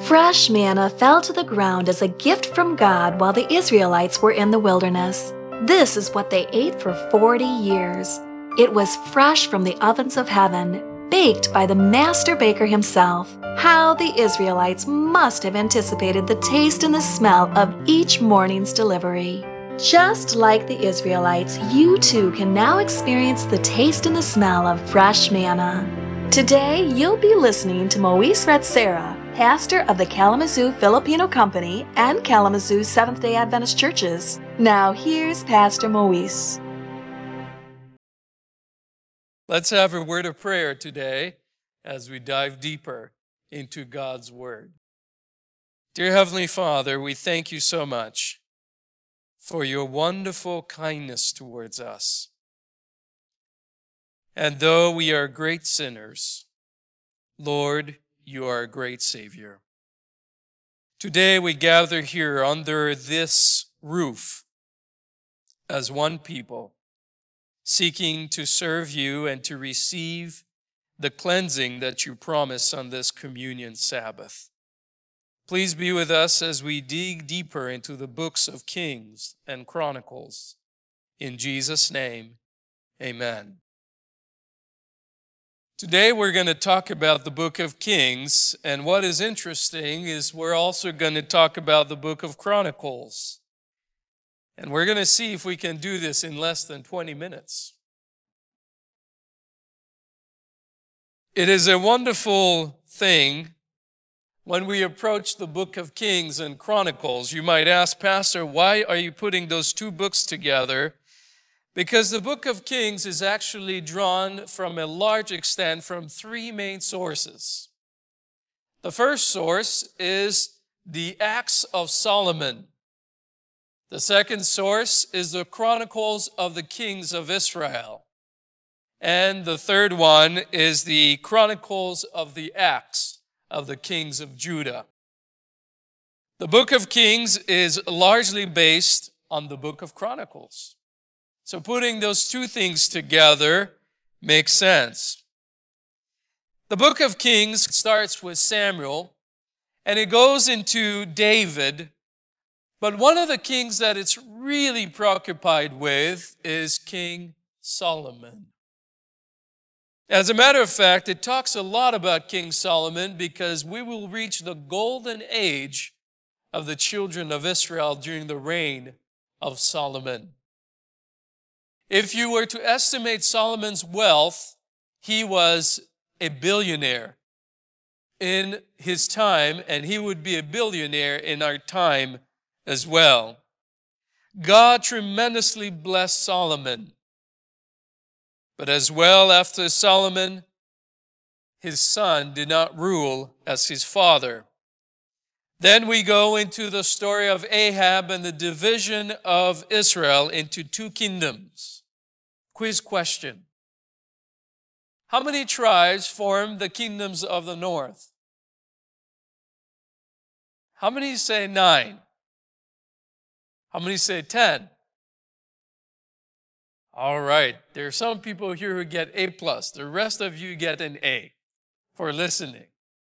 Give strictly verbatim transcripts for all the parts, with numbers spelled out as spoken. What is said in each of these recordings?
Fresh manna fell to the ground as a gift from God while the Israelites were in the wilderness. This is what they ate for forty years. It was fresh from the ovens of heaven, baked by the master baker himself. How the Israelites must have anticipated the taste and the smell of each morning's delivery. Just like the Israelites, you too can now experience the taste and the smell of fresh manna. Today, you'll be listening to Moise Ratsera, pastor of the Kalamazoo Filipino Company and Kalamazoo Seventh-day Adventist Churches. Now here's Pastor Moise. Let's have a word of prayer today as we dive deeper into God's Word. Dear Heavenly Father, we thank you so much for your wonderful kindness towards us. And though we are great sinners, Lord, you are a great Savior. Today we gather here under this roof as one people, seeking to serve you and to receive the cleansing that you promise on this communion Sabbath. Please be with us as we dig deeper into the books of Kings and Chronicles. In Jesus' name, amen. Today we're going to talk about the book of Kings, and what is interesting is we're also going to talk about the book of Chronicles. And we're going to see if we can do this in less than twenty minutes. It is a wonderful thing when we approach the book of Kings and Chronicles. You might ask, Pastor, why are you putting those two books together? Because the book of Kings is actually drawn from a large extent from three main sources. The first source is the Acts of Solomon. The second source is the Chronicles of the Kings of Israel. And the third one is the Chronicles of the Acts of the Kings of Judah. The book of Kings is largely based on the book of Chronicles. So putting those two things together makes sense. The book of Kings starts with Samuel, and it goes into David. But one of the kings that it's really preoccupied with is King Solomon. As a matter of fact, it talks a lot about King Solomon because we will reach the golden age of the children of Israel during the reign of Solomon. If you were to estimate Solomon's wealth, he was a billionaire in his time, and he would be a billionaire in our time as well. God tremendously blessed Solomon. But as well, after Solomon, his son did not rule as his father. Then we go into the story of Ahab and the division of Israel into two kingdoms. Quiz question. How many tribes form the kingdoms of the north? How many say nine? How many say ten? All right, there are some people here who get A plus. The rest of you get an A for listening.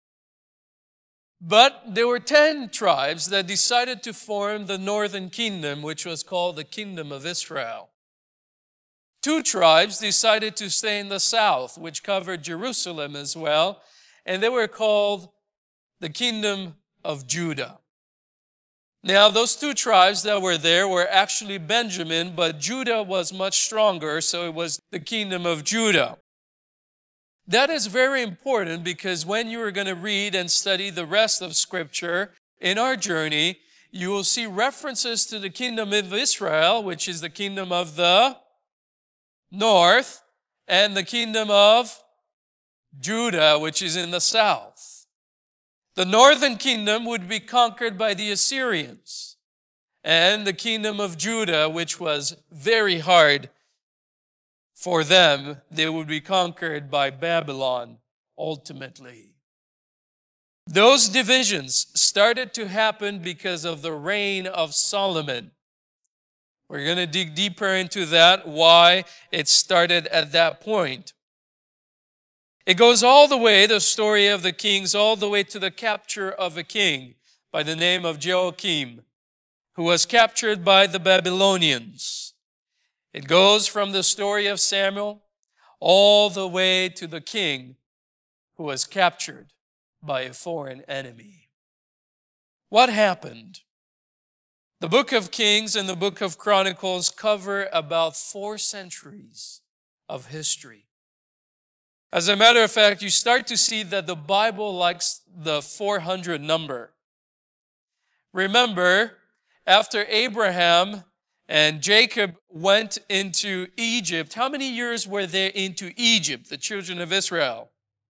But there were ten tribes that decided to form the northern kingdom, which was called the Kingdom of Israel. Two tribes decided to stay in the south, which covered Jerusalem as well, and they were called the Kingdom of Judah. Now, those two tribes that were there were actually Benjamin, but Judah was much stronger, so it was the Kingdom of Judah. That is very important because when you are going to read and study the rest of Scripture in our journey, you will see references to the Kingdom of Israel, which is the kingdom of the north, and the kingdom of Judah, which is in the south. The northern kingdom would be conquered by the Assyrians, and the kingdom of Judah, which was very hard for them, they would be conquered by Babylon ultimately. Those divisions started to happen because of the reign of Solomon. We're going to dig deeper into that, why it started at that point. It goes all the way, the story of the kings, all the way to the capture of a king by the name of Jehoiakim, who was captured by the Babylonians. It goes from the story of Samuel all the way to the king who was captured by a foreign enemy. What happened? The book of Kings and the book of Chronicles cover about four centuries of history. As a matter of fact, you start to see that the Bible likes the four hundred number. Remember, after Abraham and Jacob went into Egypt, how many years were they into Egypt, the children of Israel?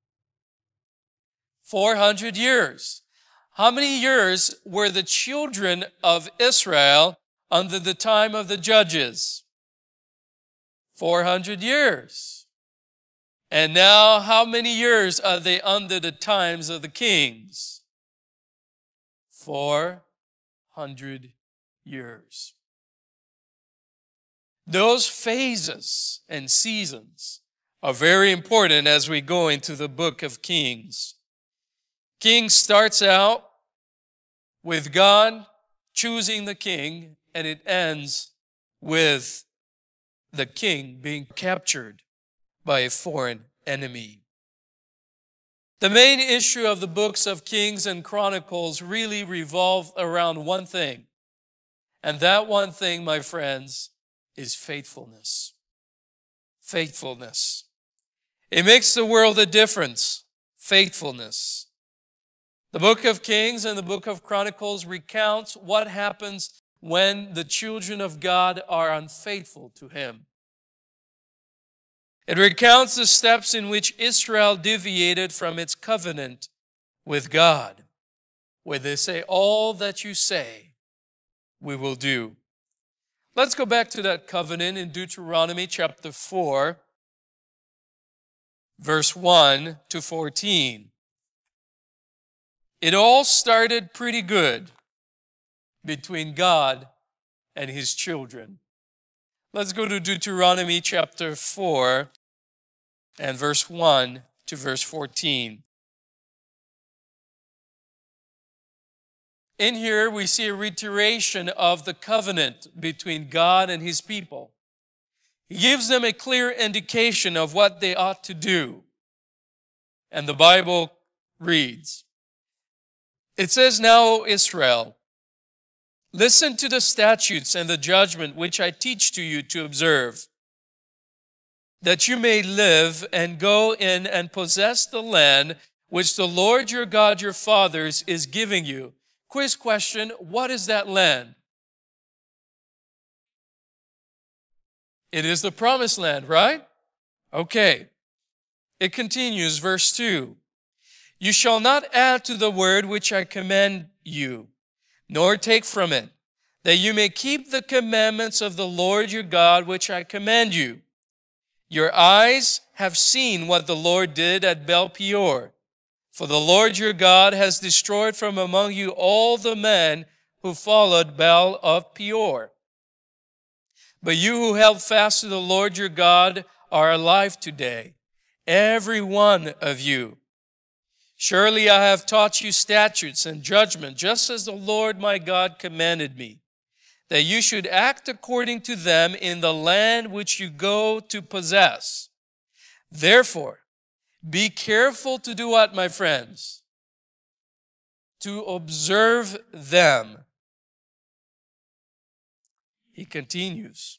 four hundred years. How many years were the children of Israel under the time of the judges? four hundred years. And now, how many years are they under the times of the kings? four hundred years. Those phases and seasons are very important as we go into the book of Kings. Kings starts out with God choosing the king, and it ends with the king being captured by a foreign enemy. The main issue of the books of Kings and Chronicles really revolve around one thing. And that one thing, my friends, is faithfulness. Faithfulness. It makes the world a difference. Faithfulness. The book of Kings and the book of Chronicles recounts what happens when the children of God are unfaithful to Him. It recounts the steps in which Israel deviated from its covenant with God, where they say, all that you say, we will do. Let's go back to that covenant in Deuteronomy chapter four, verse one to fourteen. It all started pretty good between God and His children. Let's go to Deuteronomy chapter four and verse one to verse fourteen. In here, we see a reiteration of the covenant between God and His people. He gives them a clear indication of what they ought to do. And the Bible reads, it says, "Now, O Israel, listen to the statutes and the judgment which I teach to you to observe, that you may live and go in and possess the land which the Lord your God, your fathers, is giving you." Quiz question, what is that land? It is the promised land, right? Okay. It continues, verse two. "You shall not add to the word which I command you, nor take from it, that you may keep the commandments of the Lord your God which I command you. Your eyes have seen what the Lord did at Baal Peor. For the Lord your God has destroyed from among you all the men who followed Baal of Peor. But you who held fast to the Lord your God are alive today, every one of you. Surely I have taught you statutes and judgment, just as the Lord my God commanded me, that you should act according to them in the land which you go to possess. Therefore, be careful to do what, my friends? To observe them." He continues,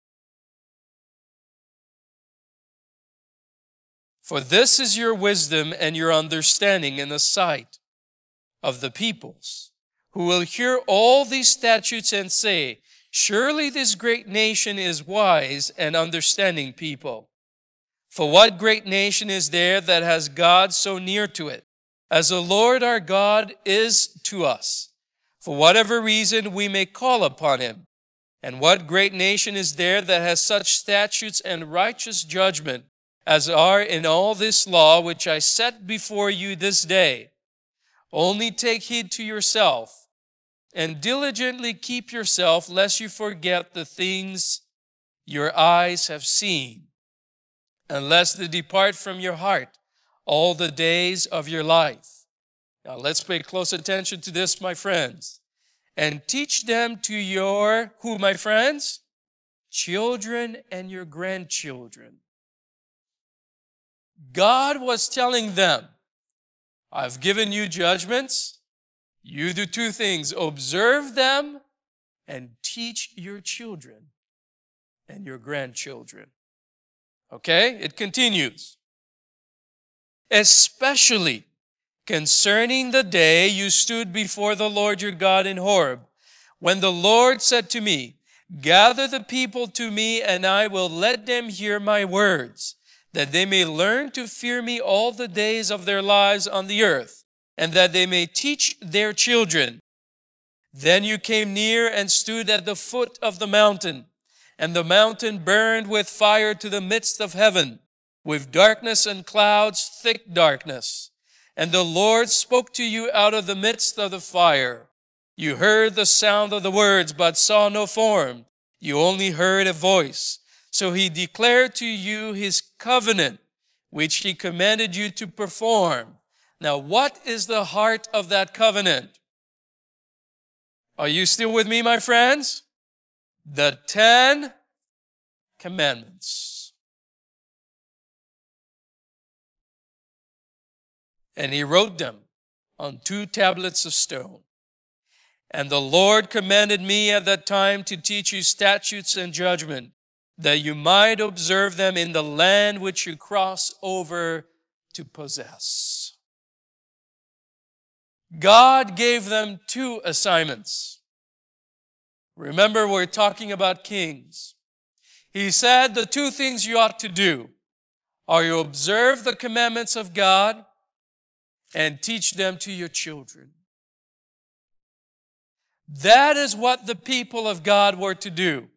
"For this is your wisdom and your understanding in the sight of the peoples, who will hear all these statutes and say, surely this great nation is wise and understanding people. For what great nation is there that has God so near to it, as the Lord our God is to us? For whatever reason we may call upon Him. And what great nation is there that has such statutes and righteous judgment as are in all this law which I set before you this day? Only take heed to yourself, and diligently keep yourself, lest you forget the things your eyes have seen, and lest they depart from your heart, all the days of your life. Now let's pay close attention to this, my friends. And teach them to your, who, my friends? Children and your grandchildren. God was telling them, I've given you judgments. You do two things. Observe them and teach your children and your grandchildren. Okay? It continues. Especially concerning the day you stood before the Lord your God in Horeb, when the Lord said to me, gather the people to me, and I will let them hear my words, that they may learn to fear me all the days of their lives on the earth, and that they may teach their children. Then you came near and stood at the foot of the mountain, and the mountain burned with fire to the midst of heaven, with darkness and clouds, thick darkness. And the Lord spoke to you out of the midst of the fire. You heard the sound of the words, but saw no form. You only heard a voice. So he declared to you his covenant, which he commanded you to perform. Now, what is the heart of that covenant? Are you still with me, my friends? The Ten Commandments. And he wrote them on two tablets of stone. And the Lord commanded me at that time to teach you statutes and judgment, that you might observe them in the land which you cross over to possess. God gave them two assignments. Remember, we're talking about kings. He said the two things you ought to do are you observe the commandments of God and teach them to your children. That is what the people of God were to do.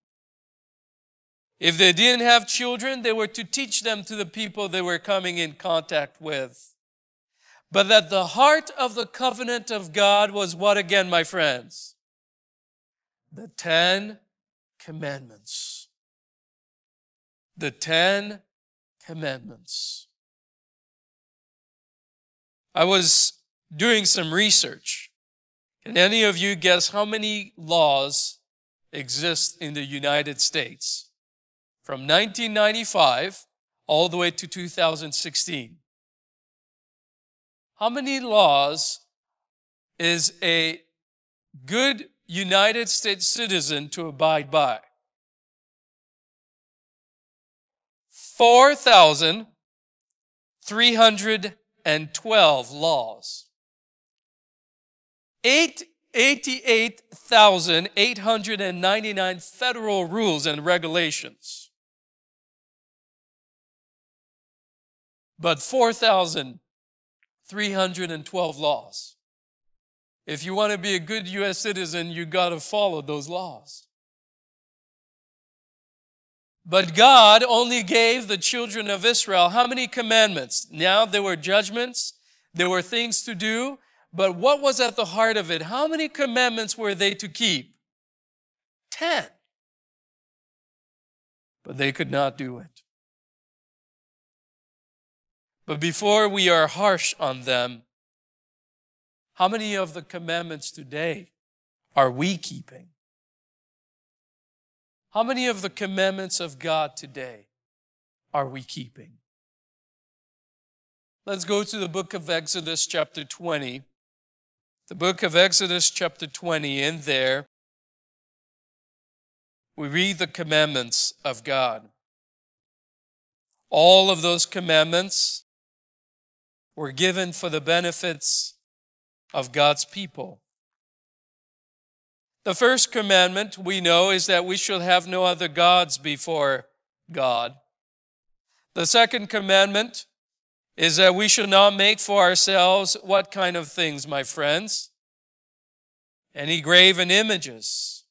If they didn't have children, they were to teach them to the people they were coming in contact with. But that the heart of the covenant of God was what again, my friends? The Ten Commandments. The Ten Commandments. I was doing some research. Can any of you guess how many laws exist in the United States? From nineteen ninety-five all the way to two thousand sixteen. How many laws is a good United States citizen to abide by? four thousand three hundred twelve laws. eighty-eight thousand eight hundred ninety-nine federal rules and regulations. But four thousand three hundred twelve laws. If you want to be a good U S citizen, you got to follow those laws. But God only gave the children of Israel how many commandments? Now, there were judgments, there were things to do, but what was at the heart of it? How many commandments were they to keep? Ten. But they could not do it. But before we are harsh on them, how many of the commandments today are we keeping? How many of the commandments of God today are we keeping? Let's go to the book of Exodus chapter twenty. The book of Exodus chapter twenty, in there, we read the commandments of God. All of those commandments were given for the benefits of God's people. The first commandment we know is that we shall have no other gods before God. The second commandment is that we shall not make for ourselves what kind of things, my friends? Any graven images.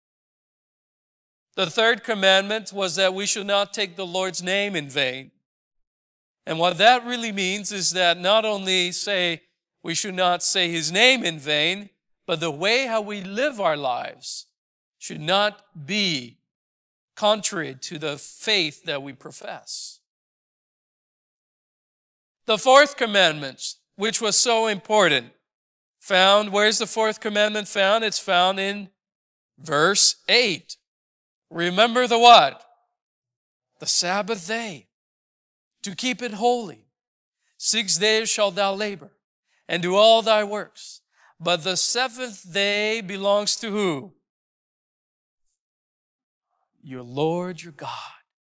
The third commandment was that we should not take the Lord's name in vain. And what that really means is that not only say we should not say His name in vain, but the way how we live our lives should not be contrary to the faith that we profess. The fourth commandment, which was so important, found, where's the fourth commandment found? It's found in verse eight. Remember the what? The Sabbath day, to keep it holy. Six days shalt thou labor and do all thy works. But the seventh day belongs to who? Your Lord, your God.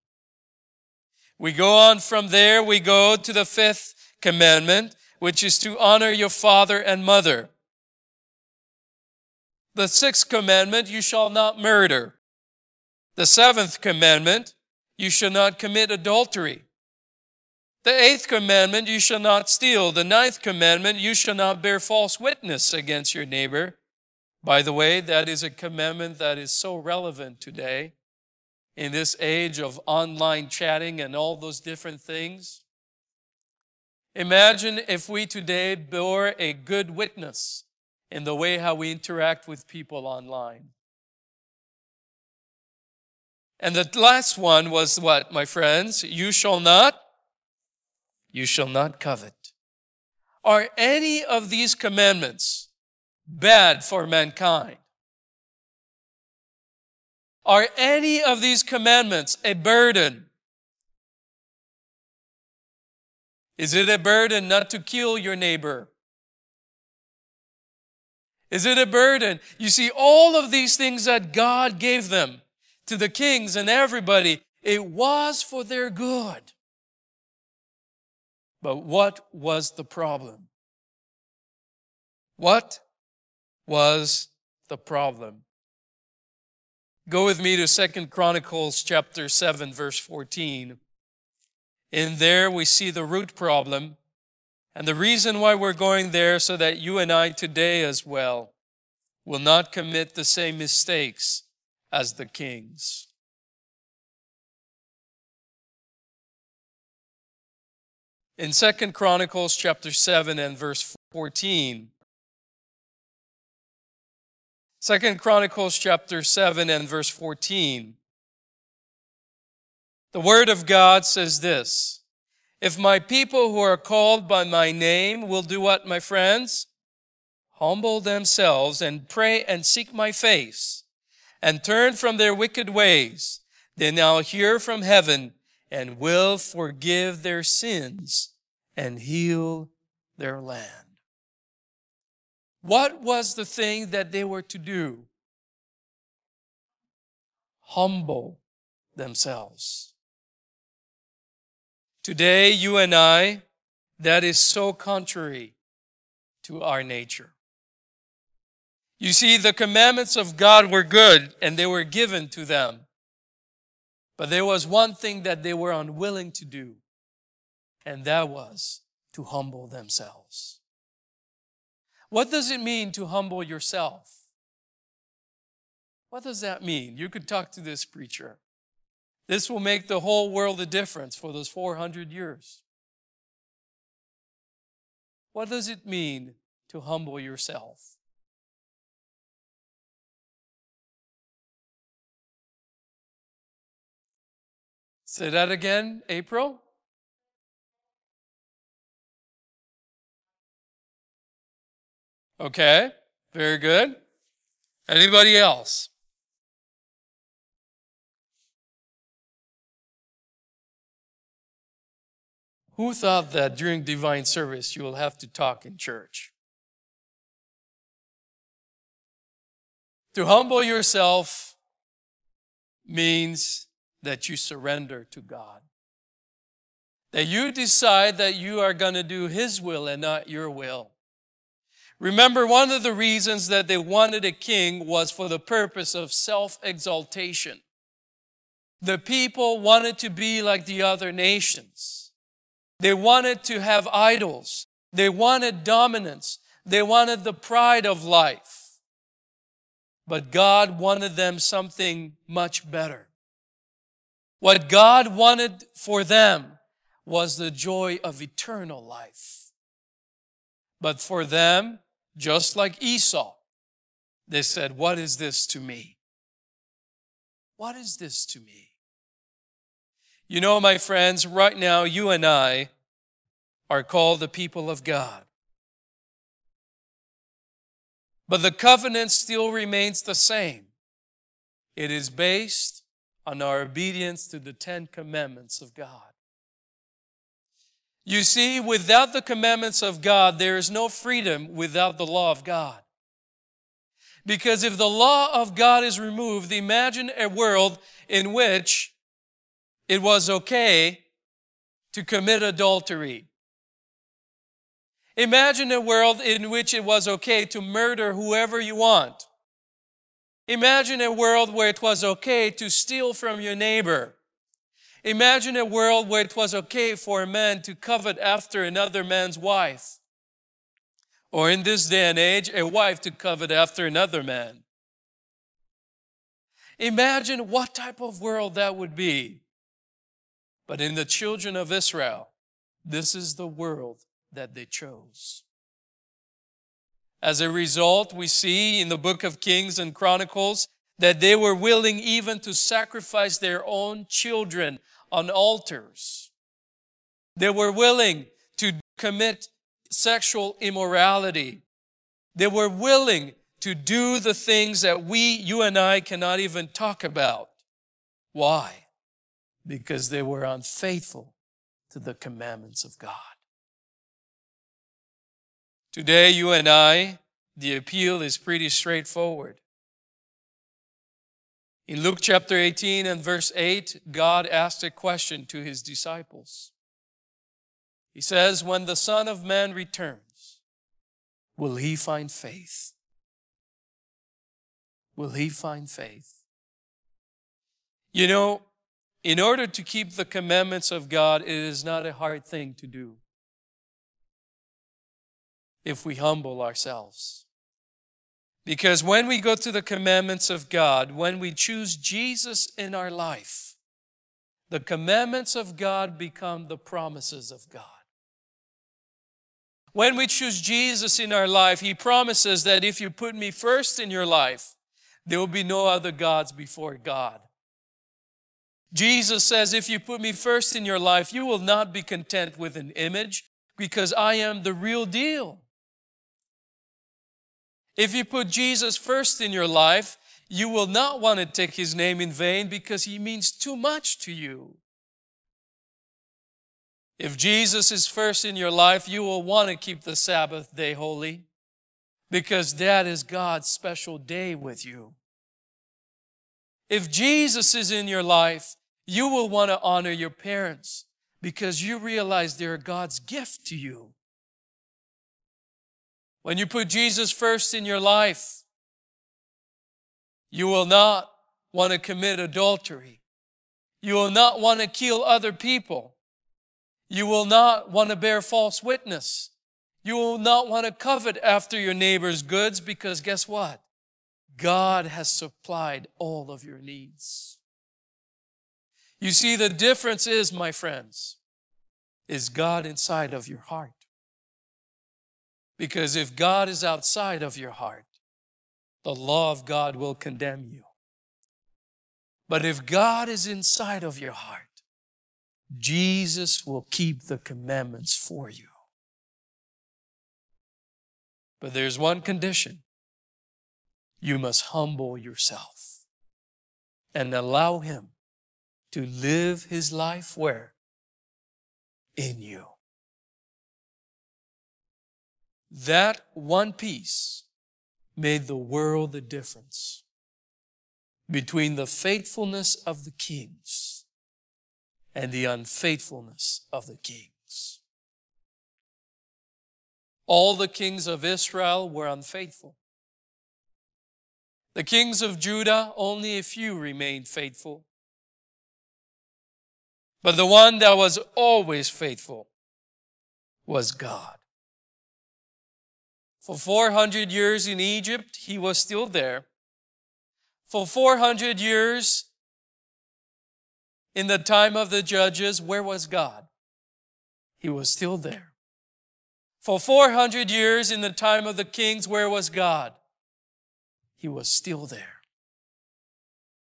We go on from there, we go to the fifth commandment, which is to honor your father and mother. The sixth commandment, you shall not murder. The seventh commandment, you shall not commit adultery. The eighth commandment, you shall not steal. The ninth commandment, you shall not bear false witness against your neighbor. By the way, that is a commandment that is so relevant today in this age of online chatting and all those different things. Imagine if we today bore a good witness in the way how we interact with people online. And the last one was what, my friends? You shall not, you shall not covet. Are any of these commandments bad for mankind? Are any of these commandments a burden? Is it a burden not to kill your neighbor? Is it a burden? You see, all of these things that God gave them to the kings and everybody, it was for their good. But what was the problem? What was the problem? Go with me to Second Chronicles chapter seven, verse fourteen. In there we see the root problem. And the reason why we're going there so that you and I today as well will not commit the same mistakes as the kings. In Second Chronicles chapter seven and verse fourteen, Second Chronicles chapter seven and verse fourteen, the Word of God says this, if my people who are called by my name will do what, my friends? Humble themselves and pray and seek my face and turn from their wicked ways, then I'll hear from heaven and will forgive their sins and heal their land. What was the thing that they were to do? Humble themselves. Today, you and I, that is so contrary to our nature. You see, the commandments of God were good and they were given to them. But there was one thing that they were unwilling to do, and that was to humble themselves. What does it mean to humble yourself? What does that mean? You could talk to this preacher. This will make the whole world a difference for those four hundred years. What does it mean to humble yourself? Say that again, April. Okay, very good. Anybody else? Who thought that during divine service you will have to talk in church? To humble yourself means that you surrender to God. That you decide that you are going to do His will and not your will. Remember, one of the reasons that they wanted a king was for the purpose of self-exaltation. The people wanted to be like the other nations. They wanted to have idols. They wanted dominance. They wanted the pride of life. But God wanted them something much better. What God wanted for them was the joy of eternal life. But for them, just like Esau, they said, what is this to me? What is this to me? You know, my friends, right now, you and I are called the people of God. But the covenant still remains the same. It is based on our obedience to the Ten Commandments of God. You see, without the commandments of God, there is no freedom without the law of God. Because if the law of God is removed, imagine a world in which it was okay to commit adultery. Imagine a world in which it was okay to murder whoever you want. Imagine a world where it was okay to steal from your neighbor. Imagine a world where it was okay for a man to covet after another man's wife. Or in this day and age, a wife to covet after another man. Imagine what type of world that would be. But in the children of Israel, this is the world that they chose. As a result, we see in the book of Kings and Chronicles that they were willing even to sacrifice their own children on altars. They were willing to commit sexual immorality. They were willing to do the things that we, you and I, cannot even talk about. Why? Because they were unfaithful to the commandments of God. Today, you and I, the appeal is pretty straightforward. In Luke chapter eighteen and verse eight, God asked a question to His disciples. He says, when the Son of Man returns, will He find faith? Will He find faith? You know, in order to keep the commandments of God, it is not a hard thing to do if we humble ourselves. Because when we go to the commandments of God, when we choose Jesus in our life, the commandments of God become the promises of God. When we choose Jesus in our life, He promises that if you put me first in your life, there will be no other gods before God. Jesus says, if you put me first in your life, you will not be content with an image because I am the real deal. If you put Jesus first in your life, you will not want to take His name in vain because He means too much to you. If Jesus is first in your life, you will want to keep the Sabbath day holy because that is God's special day with you. If Jesus is in your life, you will want to honor your parents because you realize they're God's gift to you. When you put Jesus first in your life, you will not want to commit adultery. You will not want to kill other people. You will not want to bear false witness. You will not want to covet after your neighbor's goods because guess what? God has supplied all of your needs. You see, the difference is, my friends, is God inside of your heart. Because if God is outside of your heart, the law of God will condemn you. But if God is inside of your heart, Jesus will keep the commandments for you. But there's one condition. You must humble yourself and allow Him to live His life where? In you. That one piece made the world a difference between the faithfulness of the kings and the unfaithfulness of the kings. All the kings of Israel were unfaithful. The kings of Judah, only a few remained faithful. But the one that was always faithful was God. For four hundred years in Egypt, He was still there. For four hundred years in the time of the judges, where was God? He was still there. For four hundred years in the time of the kings, where was God? He was still there.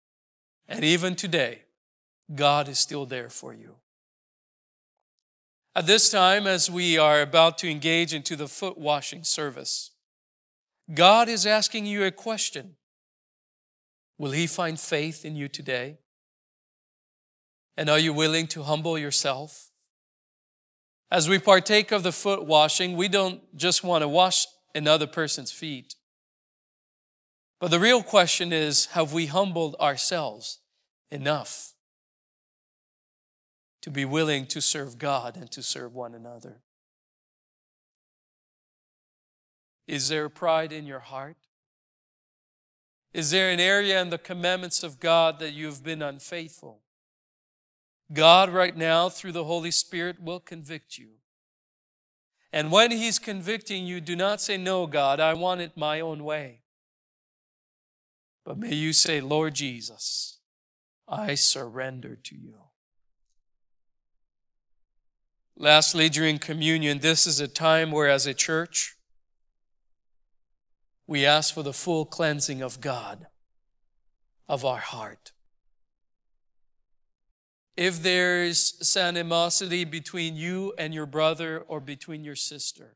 And even today, God is still there for you. At this time, as we are about to engage into the foot washing service, God is asking you a question. Will He find faith in you today? And are you willing to humble yourself? As we partake of the foot washing, we don't just want to wash another person's feet. But the real question is, have we humbled ourselves enough to be willing to serve God and to serve one another? Is there pride in your heart? Is there an area in the commandments of God that you've been unfaithful? God right now, through the Holy Spirit, will convict you. And when He's convicting you, do not say, "No, God, I want it my own way." But may you say, "Lord Jesus, I surrender to you." Lastly, during communion, this is a time where as a church, we ask for the full cleansing of God, of our heart. If there's animosity between you and your brother or between your sister,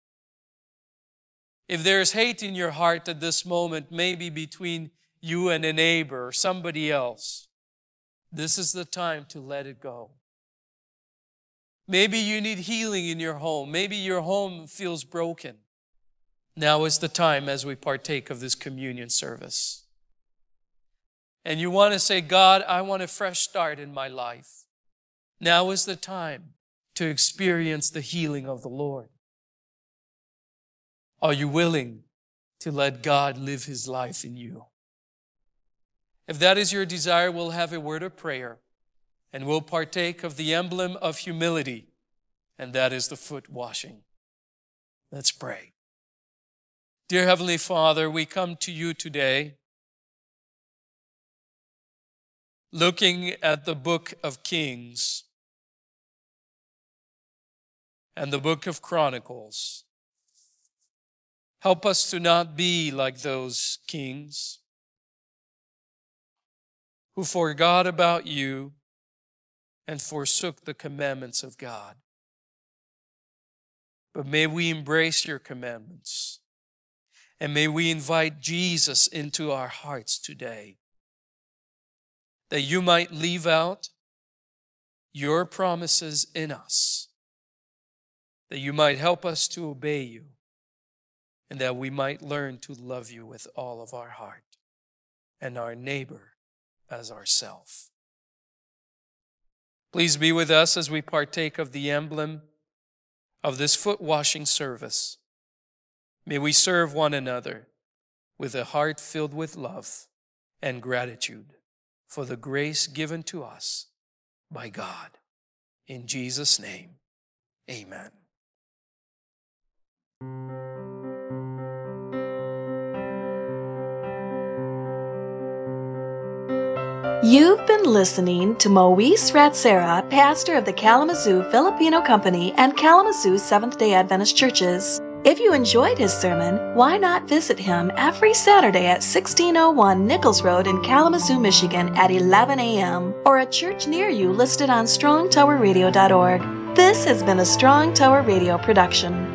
if there's hate in your heart at this moment, maybe between you and a neighbor or somebody else, this is the time to let it go. Maybe you need healing in your home. Maybe your home feels broken. Now is the time as we partake of this communion service. And you want to say, "God, I want a fresh start in my life." Now is the time to experience the healing of the Lord. Are you willing to let God live His life in you? If that is your desire, we'll have a word of prayer. And we'll partake of the emblem of humility, and that is the foot washing. Let's pray. Dear Heavenly Father, we come to you today looking at the book of Kings and the book of Chronicles. Help us to not be like those kings who forgot about you and forsook the commandments of God. But may we embrace your commandments, and may we invite Jesus into our hearts today, that you might leave out your promises in us, that you might help us to obey you, and that we might learn to love you with all of our heart and our neighbor as ourself. Please be with us as we partake of the emblem of this foot washing service. May we serve one another with a heart filled with love and gratitude for the grace given to us by God. In Jesus' name, amen. You've been listening to Moise Ratsera, pastor of the Kalamazoo Filipino Company and Kalamazoo Seventh-day Adventist Churches. If you enjoyed his sermon, why not visit him every Saturday at sixteen oh one Nichols Road in Kalamazoo, Michigan at eleven a.m. or a church near you listed on strong tower radio dot org. This has been a Strong Tower Radio production.